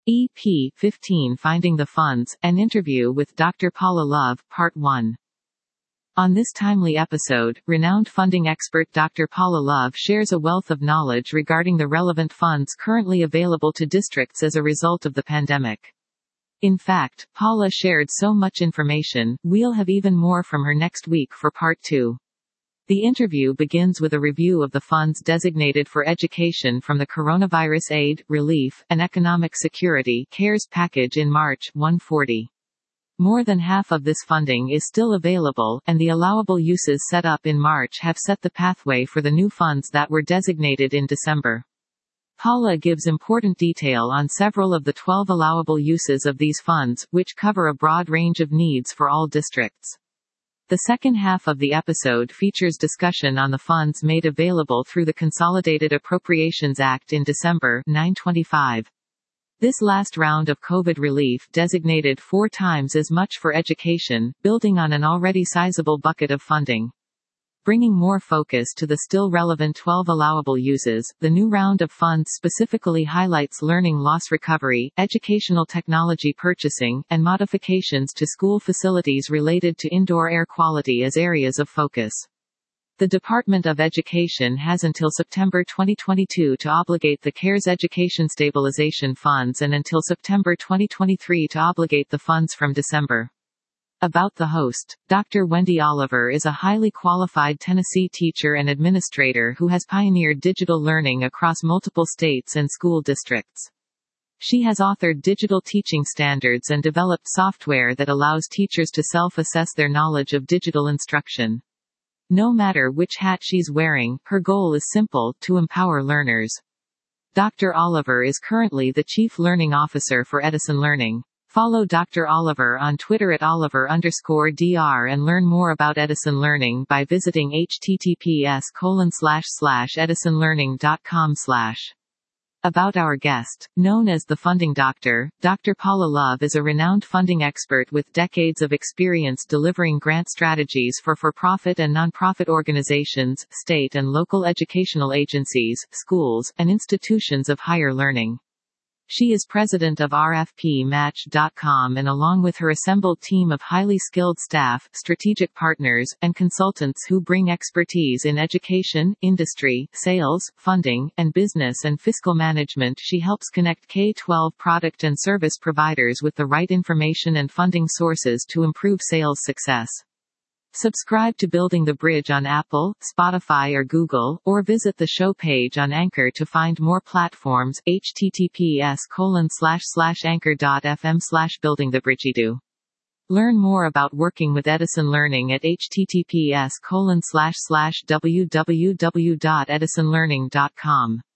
EP 15 Finding the Funds, an interview with Dr. Paula Love, Part 1. On this timely episode, renowned funding expert Dr. Paula Love shares a wealth of knowledge regarding the relevant funds currently available to districts as a result of the pandemic. In fact, Paula shared so much information, we'll have even more from her next week for Part 2. The interview begins with a review of the funds designated for education from the Coronavirus Aid, Relief, and Economic Security (CARES) package in March 140. More than half of this funding is still available, and the allowable uses set up in March have set the pathway for the new funds that were designated in December. Paula gives important detail on several of the 12 allowable uses of these funds, which cover a broad range of needs for all districts. The second half of the episode features discussion on the funds made available through the Consolidated Appropriations Act in December 925. This last round of COVID relief designated 4 times as much for education, building on an already sizable bucket of funding. Bringing more focus to the still relevant 12 allowable uses, the new round of funds specifically highlights learning loss recovery, educational technology purchasing, and modifications to school facilities related to indoor air quality as areas of focus. The Department of Education has until September 2022 to obligate the CARES Education Stabilization Funds and until September 2023 to obligate the funds from December. About the host, Dr. Wendy Oliver is a highly qualified Tennessee teacher and administrator who has pioneered digital learning across multiple states and school districts. She has authored digital teaching standards and developed software that allows teachers to self-assess their knowledge of digital instruction. No matter which hat she's wearing, her goal is simple: to empower learners. Dr. Oliver is currently the Chief Learning Officer for Edison Learning. Follow Dr. Oliver on Twitter at Oliver_Dr and learn more about Edison Learning by visiting https://edisonlearning.com/. About our guest. Known as the Funding Doctor, Dr. Paula Love is a renowned funding expert with decades of experience delivering grant strategies for for-profit and nonprofit organizations, state and local educational agencies, schools, and institutions of higher learning. She is president of RFPmatch.com and along with her assembled team of highly skilled staff, strategic partners, and consultants who bring expertise in education, industry, sales, funding, and business and fiscal management, she helps connect K-12 product and service providers with the right information and funding sources to improve sales success. Subscribe to Building the Bridge on Apple, Spotify or Google, or visit the show page on Anchor to find more platforms. https://anchor.fm/buildingthebridgeedu. Learn more about working with Edison Learning at https://www.edisonlearning.com.